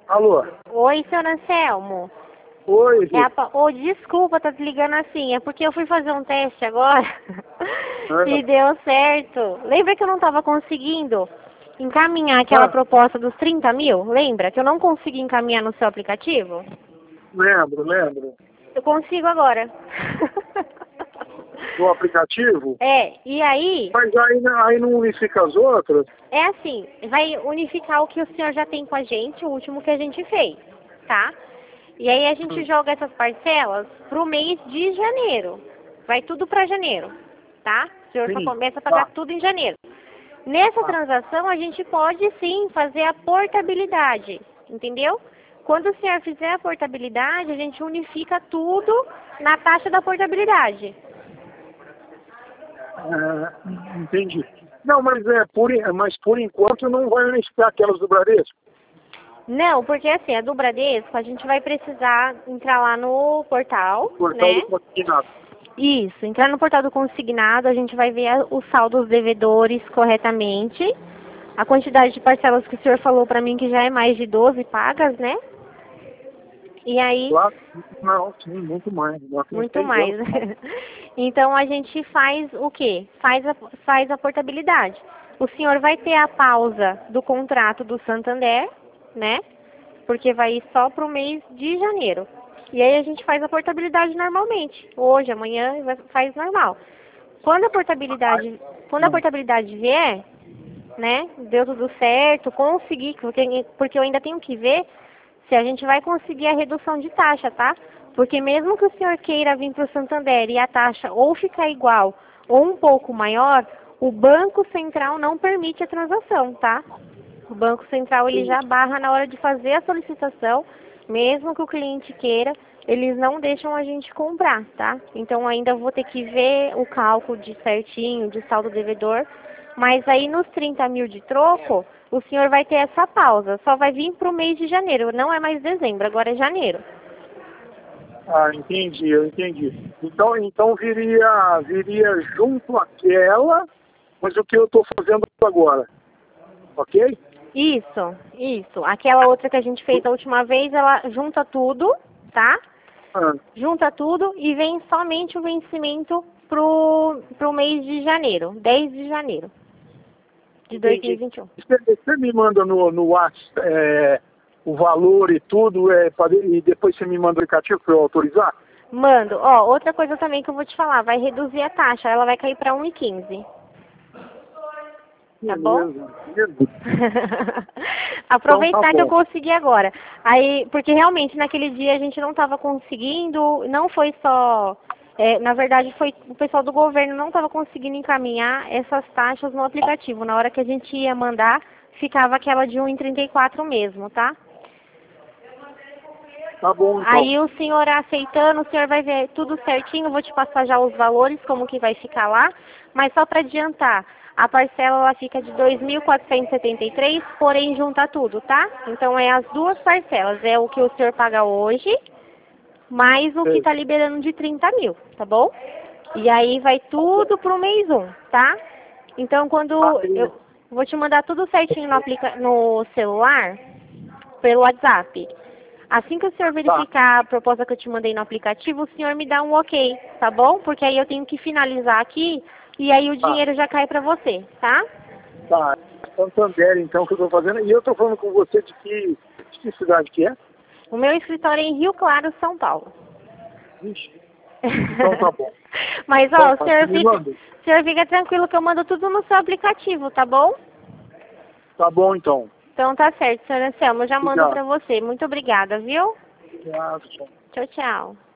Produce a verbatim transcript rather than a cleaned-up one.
Alô? Oi, seu Anselmo. Oi, É a... pa- Ô, desculpa, tá te ligando assim. É porque eu fui fazer um teste agora e deu certo. Lembra que eu não tava conseguindo encaminhar aquela Ah, proposta dos trinta mil? Lembra que eu não consegui encaminhar no seu aplicativo? lembro, lembro. Eu consigo agora. No aplicativo? É, e aí, Mas aí, aí não unifica as outras? é assim, vai unificar o que o senhor já tem com a gente, o último que a gente fez, tá? E aí a gente Hum, joga essas parcelas pro mês de janeiro. Vai tudo para janeiro, tá? O senhor só sim. começa a pagar Tá, tudo em janeiro. Nessa tá. transação a gente pode sim fazer a portabilidade, entendeu? Quando o senhor fizer a portabilidade, a gente unifica tudo na taxa da portabilidade. É, entendi. Não, mas, é, por, en- mas por enquanto não vai unificar aquelas do Bradesco. Não, porque assim, a do Bradesco, a gente vai precisar entrar lá no portal, Portal do né? consignado. Isso, entrar no portal do consignado, a gente vai ver a- o saldo dos devedores corretamente. A quantidade de parcelas que o senhor falou pra mim que já é mais de doze pagas, né? E aí, Claro, não, sim, muito mais. Nós temos muito seis mais. anos. Então a gente faz o quê? Faz a, faz a portabilidade. O senhor vai ter a pausa do contrato do Santander, né? Porque vai ir só pro mês de janeiro. E aí a gente faz a portabilidade normalmente. Hoje, amanhã, vai- faz normal. Quando a portabilidade, quando a Não. portabilidade vier, né? Deu tudo certo, consegui, porque, porque eu ainda tenho que ver se a gente vai conseguir a redução de taxa, tá? Porque mesmo que o senhor queira vir para o Santander e a taxa ou ficar igual ou um pouco maior, o Banco Central não permite a transação, tá? O Banco Central ele já barra na hora de fazer a solicitação, mesmo que o cliente queira, eles não deixam a gente comprar, tá? Então ainda vou ter que ver o cálculo de certinho, de saldo devedor, mas aí nos trinta mil de troco, o senhor vai ter essa pausa, só vai vir para o mês de janeiro, não é mais dezembro, agora é janeiro. Ah, entendi, eu entendi. Então, então viria, viria junto àquela, mas o que eu estou fazendo agora, ok? Isso, isso. Aquela outra que a gente fez a última vez, ela junta tudo, tá? Ah, Junta tudo e vem somente o vencimento pro, pro mês de janeiro, dez de janeiro de dois mil e entendi. vinte e um. Você, você me manda no, no WhatsApp é, o valor e tudo, é, pra- e depois você me manda o aplicativo para eu autorizar? Mando. Ó, outra coisa também que eu vou te falar, vai reduzir a taxa, ela vai cair para um e quinze. Tá bom? Beleza, beleza. Então tá Aproveitar que eu bom. consegui agora. Aí, porque realmente naquele dia a gente não estava conseguindo, não foi só, é, na verdade foi o pessoal do governo não estava conseguindo encaminhar essas taxas no aplicativo. Na hora que a gente ia mandar, ficava aquela de um e trinta e quatro mesmo, tá? Tá bom, então. Aí o senhor aceitando, o senhor vai ver tudo certinho, eu vou te passar já os valores, como que vai ficar lá, mas só para adiantar, a parcela ela fica de dois mil quatrocentos e setenta e três, porém junta tudo, tá? Então é as duas parcelas, é o que o senhor paga hoje, mais o que É, tá liberando de trinta mil, tá bom? E aí vai tudo pro mês um, tá? Então quando tá, eu vou te mandar tudo certinho no, aplica no celular, pelo WhatsApp. Assim que o senhor tá, verificar a proposta que eu te mandei no aplicativo, o senhor me dá um ok, tá bom? Porque aí eu tenho que finalizar aqui e aí o tá, dinheiro já cai pra você, tá? tá. Santander, então, que eu tô fazendo. E eu tô falando com você de que, de que cidade que é? O meu escritório é em Rio Claro, São Paulo. Vixe. Então tá bom. Mas, Então ó, o tá, você senhor me fica, manda. o senhor fica tranquilo que eu mando tudo no seu aplicativo, tá bom? Tá bom, então. Então tá certo, senhor Anselmo, eu já mando Obrigado. pra você. Muito obrigada, viu? Obrigado, tchau. Tchau, tchau.